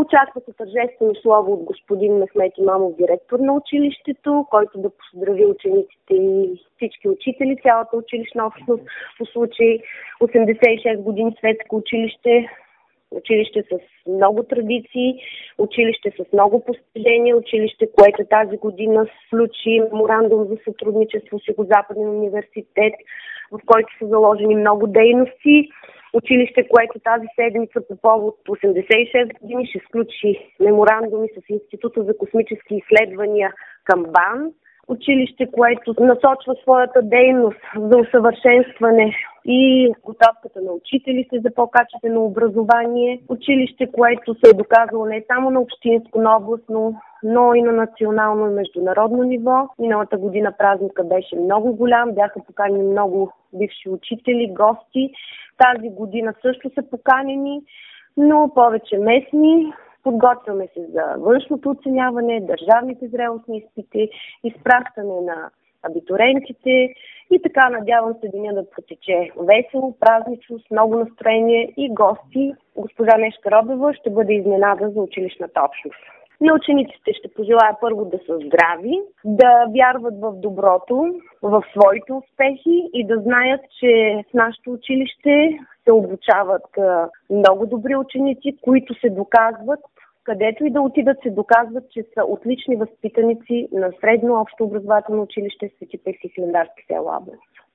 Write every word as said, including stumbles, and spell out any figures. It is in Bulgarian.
Очаква се тържествено слово от господин Мехмет Имамов, директор на училището, който да поздрави учениците и всички учители, цялата училищна общност по случай осемдесет и шест години светско училище. Училище с много традиции, училище с много постижения, училище, което тази година случи меморандум за сътрудничество с Югозападен университет, в който са заложени много дейности. Училище, което тази седмица по повод осемдесет и шест години ще сключи меморандуми с Института за космически изследвания към БАН. Училище, което насочва своята дейност за усъвършенстване и готовката на учителите за по-качествено образование. Училище, което се е доказало не само на общинско, на областно, но и на национално и международно ниво. Миналата година празника беше много голям, бяха поканени много бивши учители, гости. Тази година също са поканени, но повече местни. Подготвяме се за външното оценяване, държавните зрелостни изпити, изпращане на абитурентите и така надявам се деня да протече весело, празнично, с много настроение и гости. Госпожа Нешка Робева ще бъде изненада за училищната общност. На учениците ще пожелая първо да са здрави, да вярват в доброто, в своите успехи и да знаят, че в нашето училище се обучават много добри ученици, които се доказват, където и да отидат се доказват, че са отлични възпитаници на средно общо образователно училище Свети Паисий Хилендарски село Аблево.